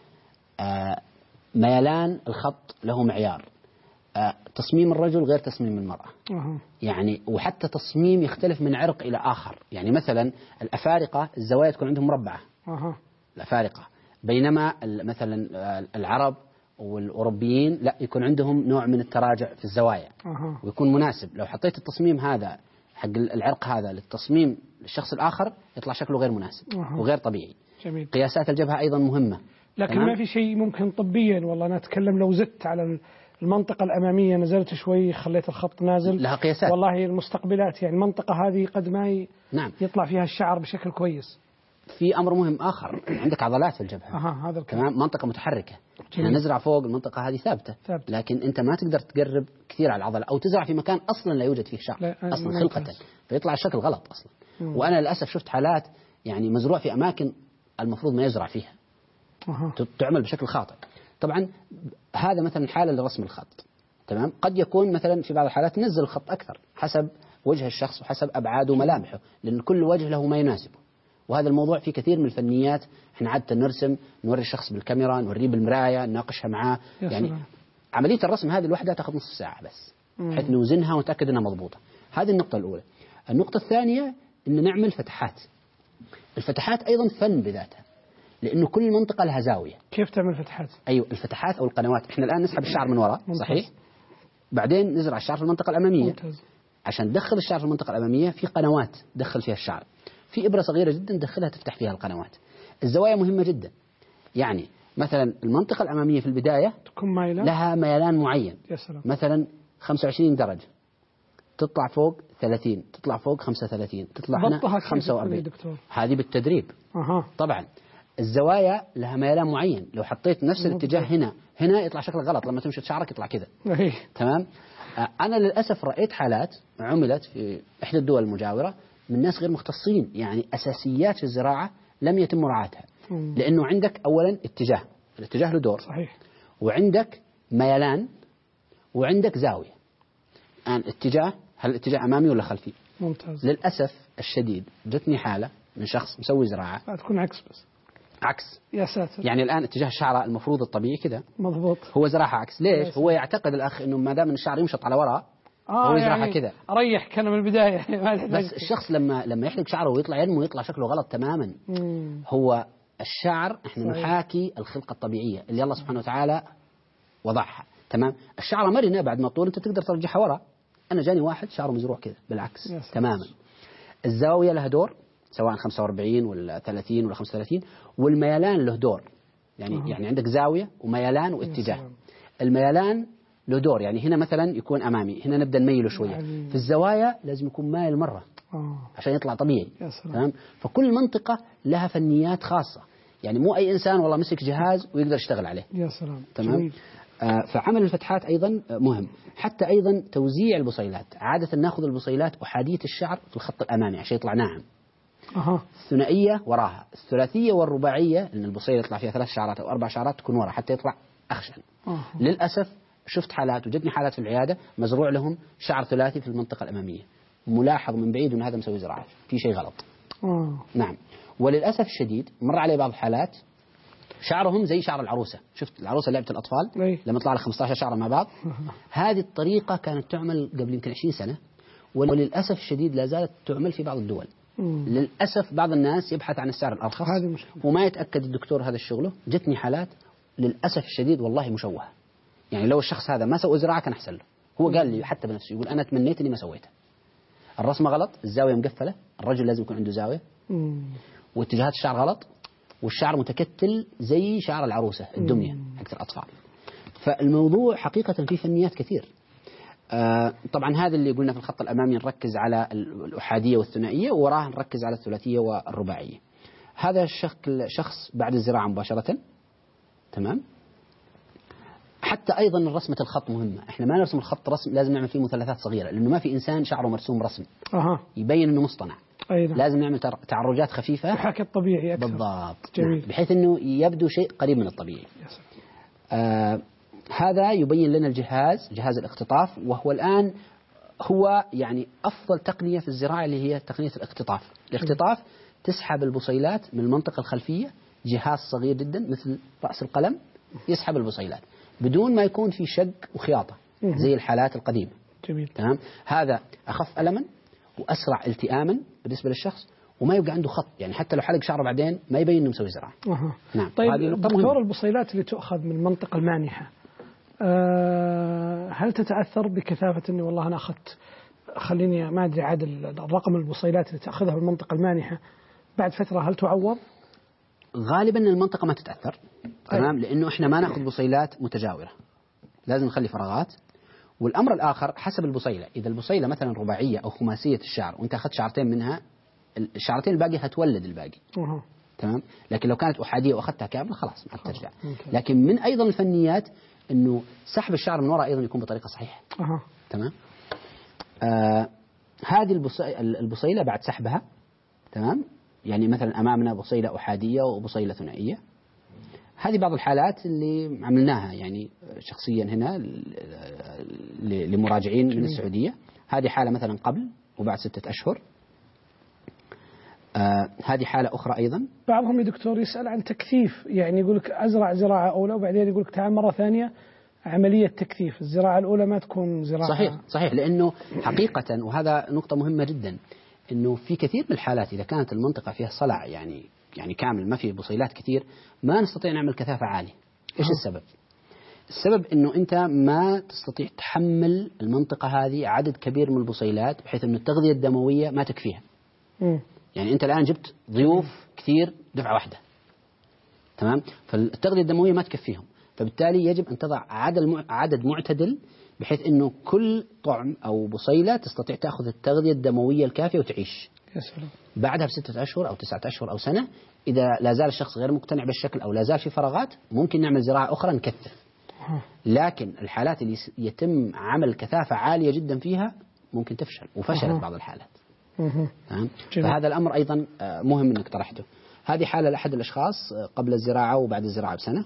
آه ميلان الخط له معيار. آه تصميم الرجل غير تصميم المرأة. أه. يعني وحتى تصميم يختلف من عرق إلى آخر. يعني مثلا الأفارقة الزوايا تكون عندهم مربعة. أه. الأفارقة. بينما مثلا العرب والأوروبيين لا يكون عندهم نوع من التراجع في الزوايا. أه. ويكون مناسب. لو حطيت التصميم هذا حق العرق هذا للتصميم للشخص الآخر يطلع شكله غير مناسب. أه. وغير طبيعي. جميل. قياسات الجبهة أيضا مهمة. لكن تمام؟ ما في شيء ممكن طبيا والله أنا أتكلم لو زدت على المنطقة الأمامية نزلت شوي خليت الخط نازل لها قياسات. والله المستقبلات يعني المنطقة هذه قد ما ي... نعم. يطلع فيها الشعر بشكل كويس. في أمر مهم آخر عندك عضلات في الجبهة. أها هذا تمام. منطقة متحركة. احنا نزرع فوق المنطقة هذه ثابتة. ثابت. لكن أنت ما تقدر تقرب كثير على العضلة أو تزرع في مكان أصلا لا يوجد فيه شعر أصلا خلقة فيطلع الشكل غلط أصلا. مم. وأنا للأسف شفت حالات يعني مزروع في أماكن المفروض ما يزرع فيها. أه. تعمل بشكل خاطئ. طبعا هذا مثلا حالة لرسم الخط. تمام. قد يكون مثلا في بعض الحالات نزل الخط أكثر حسب وجه الشخص وحسب أبعاده وملامحه لأن كل وجه له ما يناسبه. وهذا الموضوع فيه كثير من الفنيات. احنا عادة نرسم نوري الشخص بالكاميرا نوريه بالمراية نناقشها معاه. يعني سلام. عملية الرسم هذه الوحدة تأخذ نصف ساعة بس حيث نوزنها ونتأكد أنها مضبوطة. هذه النقطة الأولى. النقطة الثانية أن نعمل فتحات. الفتحات أيضا فن بذاتها لأنه كل منطقة لها زاوية. كيف تعمل فتحات؟ أيوة الفتحات أو القنوات. إحنا الآن نسحب الشعر من وراء صحيح. بعدين نزرع الشعر في المنطقة الأمامية. ممتاز. عشان ندخل الشعر في المنطقة الأمامية في قنوات دخل فيها الشعر. في إبرة صغيرة جدا دخلها تفتح فيها القنوات. الزوايا مهمة جدا. يعني مثلا المنطقة الأمامية في البداية تكون مايلة لها ميلان معين. يا سلام. مثلا خمسة وعشرين درجة تطلع فوق ثلاثين تطلع فوق خمسة وثلاثين تطلع هنا خمسة وأربعين. هذه بالتدريب. أه. طبعا الزوايا لها ميلان معين. لو حطيت نفس الاتجاه هنا هنا يطلع شكل غلط لما تمشي شعرك يطلع كذا. تمام. أنا للأسف رأيت حالات عملت في إحدى الدول المجاورة من ناس غير مختصين يعني أساسيات في الزراعة لم يتم مراعاتها. لأنه عندك أولا اتجاه الاتجاه له دور صحيح. وعندك ميلان وعندك زاوية. الآن اتجاه هل الاتجاه أمامي ولا خلفي؟ ممتاز. للأسف الشديد جتني حالة من شخص مسوي زراعة تكون عكس بس عكس. يا ساتر. يعني الآن اتجاه الشعر المفروض الطبيعي كذا مضبوط هو زراعة عكس. ليش؟ هو يعتقد الأخ إنه ما دام الشعر يمشط على وراء آه هو يزرعها يعني كذا. أريح كان من البداية. بس الشخص لما لما يحلق شعره ويطلع ينمو يطلع شكله غلط تماما. مم. هو الشعر احنا صحيح. نحاكي الخلقة الطبيعية اللي الله سبحانه وتعالى وضعها. تمام. الشعر مرنة بعد ما طول انت تقدر ترجعها وراء. أنا جاني واحد شعره مزروع كذا بالعكس تماما. الزاوية لها دور سواء خمسة وأربعين ولا ثلاثين ولا خمسة وثلاثين والميلان له دور. يعني أه. يعني عندك زاوية وميلان واتجاه. الميلان له دور يعني هنا مثلا يكون أمامي هنا نبدأ نميله شوية. يعني في الزوايا لازم يكون مايل مرة أوه. عشان يطلع طبيعي. تمام. فكل منطقة لها فنيات خاصة. يعني مو أي إنسان والله مسك جهاز ويقدر يشتغل عليه. يا سلام. تمام. آه فعمل الفتحات أيضا مهم. حتى أيضا توزيع البصيلات. عادة نأخذ البصيلات أحادية الشعر في الخط الأمامي عشان يطلع ناعم. أه. الثنائية وراها. الثلاثية والرباعية لأن البصيلة يطلع فيها ثلاث شعرات أو أربع شعرات تكون وراها حتى يطلع أخشن. أه. للأسف شفت حالات وجدني حالات في العيادة مزروع لهم شعر ثلاثي في المنطقة الأمامية. ملاحظ من بعيد أن هذا مسوي زراعة في شيء غلط. أوه. نعم. وللأسف الشديد مر علي بعض الحالات شعرهم زي شعر العروسة. شفت العروسة لعبة الأطفال أي. لما طلع لك خمسة عشر شعر مع بعض؟ هذه الطريقة كانت تعمل قبل يمكن عشرين سنة، وللأسف الشديد لا زالت تعمل في بعض الدول. مم. للأسف بعض الناس يبحث عن السعر الأرخص وما يتأكد الدكتور هذا الشغله. جتني حالات للأسف الشديد والله مشوهة، يعني لو الشخص هذا ما سوى زراعة كان أحسن له. هو قال لي حتى بنفسه، يقول أنا تمنيت إني ما سويتها. الرسمة غلط، الزاوية مقفلة، الرجل لازم يكون عنده زاوية، مم. واتجاهات الشعر غلط، والشعر متكتل زي شعر العروسة الدمية حق الأطفال. فالموضوع حقيقة فيه فنيات كثير. آه طبعا هذا اللي قلنا في الخط الأمامي نركز على الأحادية والثنائية، ووراه نركز على الثلاثية والرباعية. هذا الشكل شخص بعد الزراعة مباشرة. تمام. حتى أيضا رسمة الخط مهمة. إحنا ما نرسم الخط رسم، لازم نعمل فيه مثلثات صغيرة، لأنه ما في إنسان شعره مرسوم رسم أها. يبين إنه مصطنع. أيضا. لازم نعمل تعرجات خفيفة يحاكي الطبيعي أكثر. بالضبط. جميل. نعم. بحيث إنه يبدو شيء قريب من الطبيعي. آه هذا يبين لنا الجهاز، جهاز الاختطاف، وهو الآن هو يعني أفضل تقنية في الزراعة اللي هي تقنية الاختطاف. الاختطاف تسحب البصيلات من المنطقة الخلفية، جهاز صغير جدا مثل رأس القلم يسحب البصيلات بدون ما يكون في شق وخياطة زي الحالات القديمة. جميل. تمام. هذا أخف ألما وأسرع التئاما بالنسبة للشخص، وما يبقى عنده خط، يعني حتى لو حلق شعره بعدين ما يبين إنه مسوي زراعة. أه. نعم. طيب دكتور، البصيلات اللي تؤخذ من المنطقة المانحة أه هل تتأثر بكثافة إني والله أنا أخذت، خليني ما أدري عاد الرقم البصيلات اللي تأخذها من المنطقة المانحة بعد فترة هل تعوض؟ غالبا المنطقة ما تتأثر. تمام. لأنه إحنا ما نأخذ بصيلات متجاورة، لازم نخلي فراغات. والأمر الآخر حسب البصيلة، إذا البصيلة مثلا رباعية أو خماسية الشعر وأنت أخذت شعرتين منها، الشعرتين الباقي هتولد الباقي. أه. تمام. لكن لو كانت أحادية وأخذتها كاملة خلاص ما ترجع. لكن من أيضا الفنيات إنه سحب الشعر من وراء أيضا يكون بطريقة صحيحة. أه. تمام. آه هذه البصيلة بعد سحبها، تمام، يعني مثلا أمامنا بصيلة أحادية وبصيلة ثنائية. هذه بعض الحالات اللي عملناها يعني شخصيا هنا لمراجعين من السعودية. هذه حالة مثلا قبل وبعد ستة أشهر. آه هذه حالة أخرى أيضا. بعضهم يا دكتور يسأل عن تكثيف، يعني يقول لك أزرع زراعة أولى وبعدين يقول لك تعال مرة ثانية عملية تكثيف، الزراعة الأولى ما تكون زراعة. صحيح صحيح. لأنه حقيقة وهذا نقطة مهمة جدا، إنه في كثير من الحالات إذا كانت المنطقة فيها صلع يعني يعني كامل ما فيه بصيلات كثير ما نستطيع نعمل كثافة عالية. إيش أه. السبب؟ السبب إنه أنت ما تستطيع تحمل المنطقة هذه عدد كبير من البصيلات بحيث إنه التغذية الدموية ما تكفيها. م. يعني أنت الآن جبت ضيوف كثير دفعة واحدة، تمام، فالتغذية الدموية ما تكفيهم، فبالتالي يجب أن تضع عدد عدد معتدل بحيث إنه كل طعم أو بصيلة تستطيع تأخذ التغذية الدموية الكافية وتعيش. يا سلام. بعدها بستة أشهر أو تسعة أشهر أو سنة إذا لا زال الشخص غير مقتنع بالشكل أو لا زال في فراغات ممكن نعمل زراعة أخرى نكثف. لكن الحالات اللي يتم عمل كثافة عالية جدا فيها ممكن تفشل، وفشلت بعض الحالات. تمام. فهذا الأمر أيضا مهم أنك طرحته. هذه حالة لأحد الأشخاص قبل الزراعة وبعد الزراعة بسنة.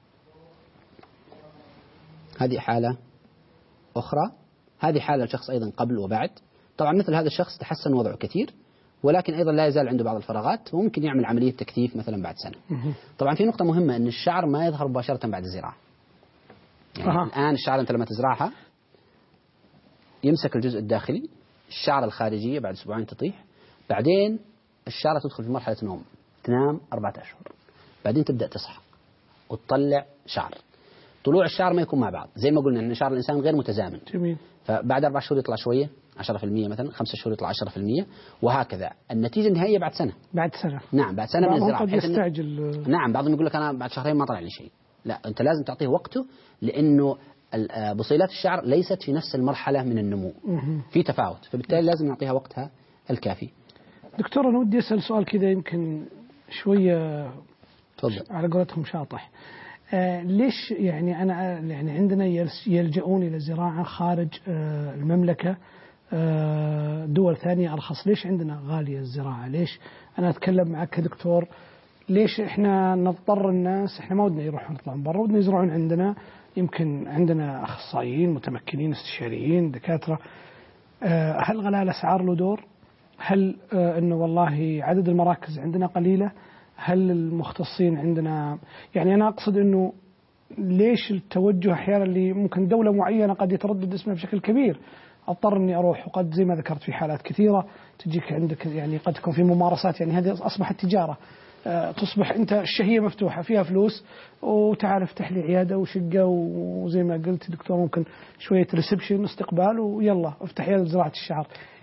هذه حالة أخرى. هذه حالة لشخص أيضا قبل وبعد. طبعا مثل هذا الشخص تحسن وضعه كثير، ولكن أيضا لا يزال عنده بعض الفراغات وممكن يعمل عملية تكثيف مثلا بعد سنة. طبعا في نقطة مهمة أن الشعر ما يظهر مباشرة بعد الزراعة. يعني أه. الآن الشعر أنت لما تزرعها يمسك الجزء الداخلي، الشعر الخارجية بعد أسبوعين تطيح، بعدين الشعرة تدخل في مرحلة نوم، تنام أربعة أشهر، بعدين تبدأ تصحى وتطلع شعر. طلوع الشعر ما يكون مع بعض، زي ما قلنا أن شعر الإنسان غير متزامن. جميل. فبعد أربع شهور يطلع شوية عشرة في المية مثلا، خمسة شهور يطلع عشرة في المية، وهكذا. النتيجة النهائية بعد سنة. بعد سنة. نعم بعد سنة من الزراعة. قد يستعجل. نعم بعضهم يقول لك أنا بعد شهرين ما طلع لي شيء. لا، أنت لازم تعطيه وقته، لأنه بصيلات الشعر ليست في نفس المرحلة من النمو، في تفاوت، فبالتالي لازم نعطيها وقتها الكافي. دكتور أنا ودي أسأل سؤال كذا يمكن شوية تفضل. على قولتهم شاطح. آه ليش يعني أنا يعني عندنا يلجؤون إلى زراعة خارج آه المملكة، آه دول ثانية أرخص، ليش عندنا غالية الزراعة؟ ليش أنا أتكلم معك كدكتور، ليش إحنا نضطر الناس، إحنا ما ودنا يروحون يطلعون برا، ودنا يزرعون عندنا، يمكن عندنا أخصائيين متمكنين استشاريين دكاترة. آه هل غلاء الأسعار له دور؟ هل آه إنه والله عدد المراكز عندنا قليلة؟ هل المختصين عندنا، يعني أنا أقصد أنه ليش التوجه أحيانا اللي ممكن دولة معينة قد يتردد اسمها بشكل كبير، أضطر أني أروح، وقد زي ما ذكرت في حالات كثيرة تجيك عندك يعني قد تكون في ممارسات، يعني هذه أصبحت تجارة، أه تصبح أنت الشهية مفتوحة فيها فلوس وتعال افتح لي عيادة وشقة، وزي ما قلت دكتور ممكن شوية ريسبشن استقبال ويلا افتح عيادة زراعة الشعر.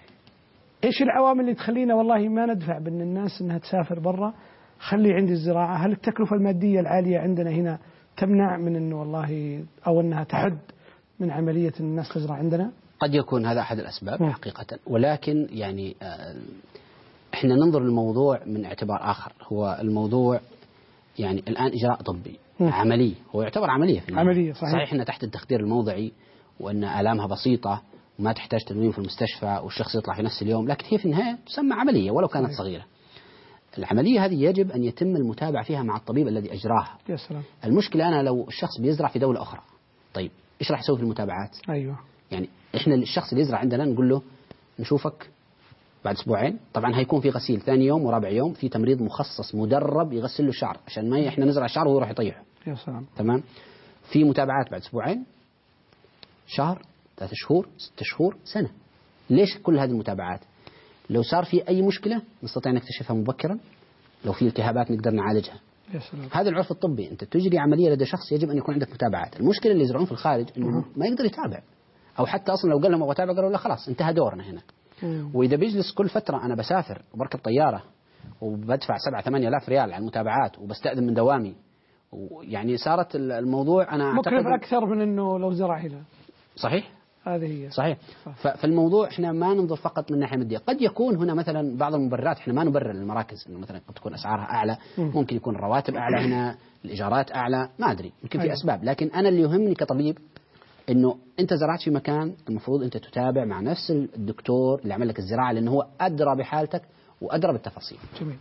إيش العوامل اللي تخلينا والله ما ندفع بأن الناس أنها تسافر برا، خلي عندي الزراعة؟ هل التكلفة المادية العالية عندنا هنا تمنع من أنه والله أو أنها تحد من عملية الناس تزرع عندنا؟ قد يكون هذا أحد الأسباب م. حقيقة، ولكن يعني إحنا ننظر للموضوع من اعتبار آخر. هو الموضوع يعني الآن إجراء طبي م. عملي، هو يعتبر عملية في عملية صحيح. صحيح إحنا تحت التخدير الموضعي وأن آلامها بسيطة وما تحتاج تنويم في المستشفى والشخص يطلع في نفس اليوم، لكن هي في النهاية تسمى عملية ولو كانت صحيح. صغيرة. العملية هذه يجب أن يتم المتابعة فيها مع الطبيب الذي أجراها. يا سلام. المشكلة أنا لو الشخص بيزرع في دولة أخرى، طيب إيش راح يسوي في المتابعات؟ أيوة. يعني إحنا الشخص اللي يزرع عندنا نقول له نشوفك بعد أسبوعين، طبعا هيكون في غسيل ثاني يوم ورابع يوم، في تمريض مخصص مدرب يغسل له الشعر عشان ما إحنا نزرع الشعر وهو يروح يطيحه. يا سلام. تمام. في متابعات بعد أسبوعين، شهر، ثلاثة شهور، ستة شهور، سنة. ليش كل هذه المتابعات؟ لو صار في أي مشكلة نستطيع نكتشفها مبكرا، لو في التهابات نقدر نعالجها. يا سلام. هذا العرف الطبي، أنت تجري عملية لدى شخص يجب أن يكون عندك متابعات. المشكلة اللي يزرعون في الخارج إنه ما يقدر يتابع، أو حتى أصلا لو قال لهم أبغى أتابع قالوا لا خلاص انتهى دورنا هنا. مم. وإذا بيجلس كل فترة أنا بسافر وبركب طيارة وبدفع سبعة ثمانية آلاف ريال على المتابعات وبستأذن من دوامي، ويعني صارت الموضوع أنا أعتقد مكلف أكثر من إنه لو زرع هنا. صحيح. هذه هي. صحيح. فالموضوع احنا ما ننظر فقط من ناحية مادية، قد يكون هنا مثلا بعض المبررات، احنا ما نبرر للمراكز انه مثلا قد تكون اسعارها اعلى، مم. ممكن يكون الرواتب اعلى هنا، الايجارات اعلى، ما ادري، يمكن في اسباب، لكن انا اللي يهمني كطبيب انه انت زرعت في مكان المفروض انت تتابع مع نفس الدكتور اللي عمل لك الزراعة، لانه هو ادرى بحالتك وادرى بالتفاصيل. جميل.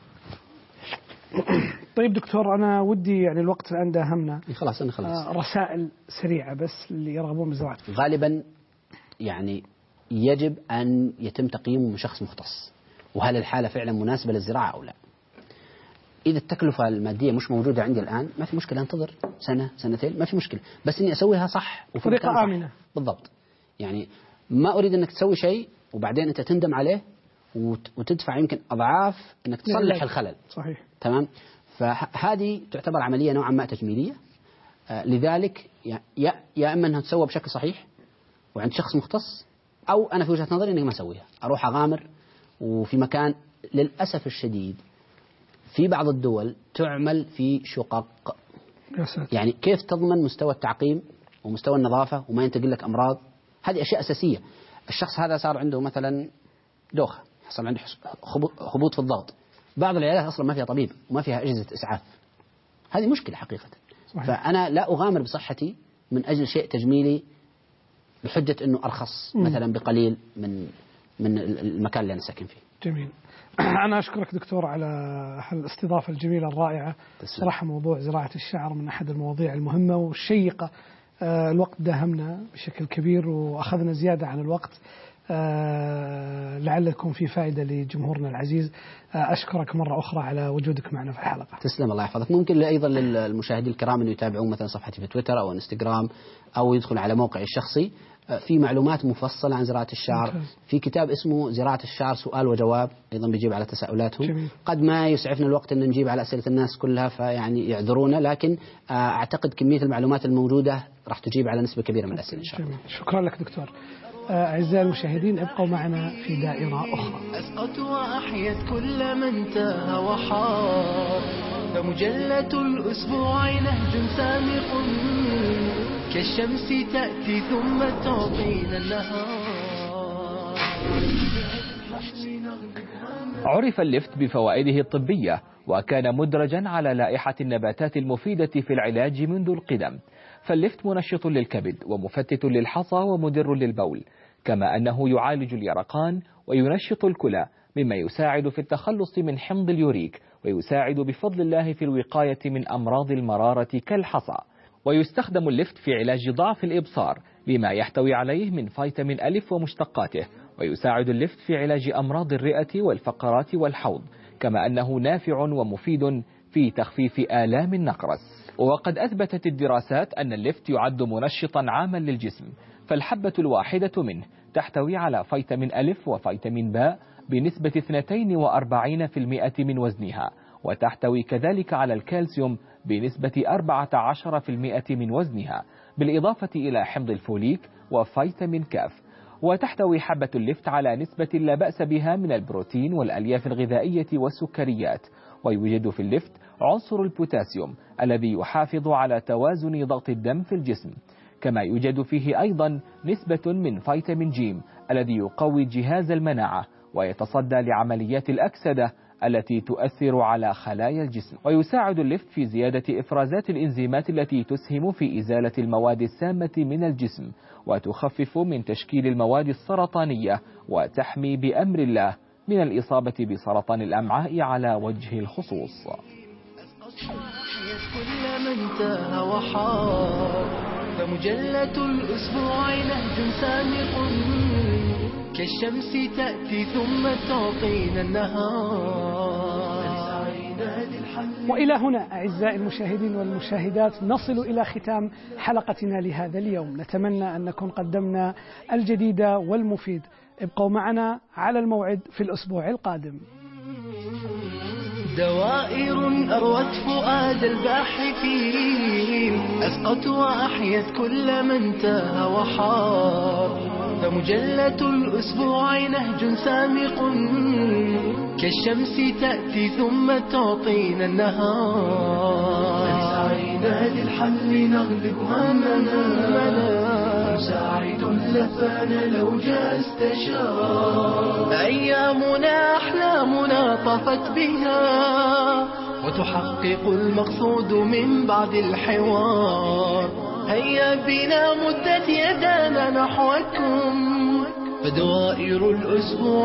طيب دكتور أنا ودي يعني الوقت الآن داهمنا، خلاص أنا خلص. آه رسائل سريعة بس اللي يرغبون بالزراعة. غالبا يعني يجب أن يتم تقييمه من شخص مختص، وهل الحالة فعلا مناسبة للزراعة أو لا. إذا التكلفة المادية مش موجودة عندي الآن ما في مشكلة، انتظر سنة سنتين ما في مشكلة، بس إني أسويها صح وبطريقة آمنة. بالضبط. يعني ما أريد أنك تسوي شيء وبعدين أنت تندم عليه وتدفع يمكن أضعاف أنك تصلح الخلل. صحيح. تمام. فهذه تعتبر عملية نوعا ما تجميلية، آه لذلك يا يا إما أنها تسوى بشكل صحيح وعند شخص مختص، أو أنا في وجهة نظري إني ما أسويها، أروح أغامر وفي مكان. للأسف الشديد في بعض الدول تعمل في شقق، يعني كيف تضمن مستوى التعقيم ومستوى النظافة وما ينتقل لك أمراض؟ هذه أشياء أساسية. الشخص هذا صار عنده مثلا دوخة، حصل عنده هبوط في الضغط، بعض العيادات أصلا ما فيها طبيب وما فيها أجهزة إسعاف، هذه مشكلة حقيقة. صحيح. فأنا لا أغامر بصحتي من أجل شيء تجميلي بحجة أنه أرخص مثلا بقليل من من المكان اللي أنا ساكن فيه. جميل. أنا أشكرك دكتور على الاستضافة الجميلة الرائعة. صراحة موضوع زراعة الشعر من أحد المواضيع المهمة والشيقة. الوقت داهمنا بشكل كبير وأخذنا زيادة عن الوقت، لعل يكون في فائدة لجمهورنا العزيز. أشكرك مرة أخرى على وجودك معنا في الحلقة. تسلم، الله يحفظك. ممكن أيضا للمشاهدين الكرام أنه يتابعون مثلا صفحتي في تويتر أو انستغرام أو يدخل على موقعي الشخصي، في معلومات مفصلة عن زراعة الشعر. ممتاز. في كتاب اسمه زراعة الشعر سؤال وجواب، أيضا بيجيب على تساؤلاتهم. جميل. قد ما يسعفنا الوقت أن نجيب على أسئلة الناس كلها فيعني يعذرونا، لكن أعتقد كمية المعلومات الموجودة راح تجيب على نسبة كبيرة من الأسئلة إن شاء الله. شكرا لك دكتور. أعزائي المشاهدين ابقوا معنا في دائرة أخرى. أسقط وأحيت كل من تاه وحار، فمجلة الأسبوع نهج سامق كالشمس تأتي ثم تعطينا النهار. عرف اللفت بفوائده الطبية، وكان مدرجا على لائحة النباتات المفيدة في العلاج منذ القدم. فاللفت منشط للكبد ومفتت للحصى ومدر للبول، كما أنه يعالج اليرقان وينشط الكلى، مما يساعد في التخلص من حمض اليوريك، ويساعد بفضل الله في الوقاية من أمراض المرارة كالحصى. ويستخدم اللفت في علاج ضعف الإبصار لما يحتوي عليه من فيتامين ألف ومشتقاته، ويساعد اللفت في علاج أمراض الرئة والفقرات والحوض، كما أنه نافع ومفيد في تخفيف آلام النقرس. وقد أثبتت الدراسات أن اللفت يعد منشطا عاما للجسم، فالحبة الواحدة منه تحتوي على فيتامين ألف وفيتامين باء بنسبة اثنين وأربعين بالمئة من وزنها، وتحتوي كذلك على الكالسيوم بنسبة أربعة عشر بالمئة من وزنها، بالإضافة إلى حمض الفوليك وفيتامين كاف. وتحتوي حبة اللفت على نسبة لا بأس بها من البروتين والألياف الغذائية والسكريات. ويوجد في اللفت عنصر البوتاسيوم الذي يحافظ على توازن ضغط الدم في الجسم، كما يوجد فيه أيضا نسبة من فيتامين جيم الذي يقوي جهاز المناعة ويتصدى لعمليات الأكسدة التي تؤثر على خلايا الجسم. ويساعد اللفت في زيادة إفرازات الإنزيمات التي تسهم في إزالة المواد السامة من الجسم، وتخفف من تشكيل المواد السرطانية، وتحمي بأمر الله من الإصابة بسرطان الأمعاء على وجه الخصوص. كل من تاه وحار فمجلة الأسبوع نهج سامق كالشمس تأتي ثم تعطينا النهار. وإلى هنا أعزائي المشاهدين والمشاهدات نصل إلى ختام حلقتنا لهذا اليوم. نتمنى أن نكون قدمنا الجديد والمفيد. ابقوا معنا على الموعد في الأسبوع القادم. دوائر أروت فؤاد الباحثين، أسقط وأحيت كل من تاه وحار، فمجلة الأسبوع نهج سامق كالشمس تأتي ثم تعطينا النهار. سعينا للحل نغلب همنا، ساعد لفانا لو جاء استشار. أيامنا أحلامنا طفت بها وتحقق المقصود من بعد الحوار. هيا بنا مدت يدانا نحوكم، فدوائر الأسبوع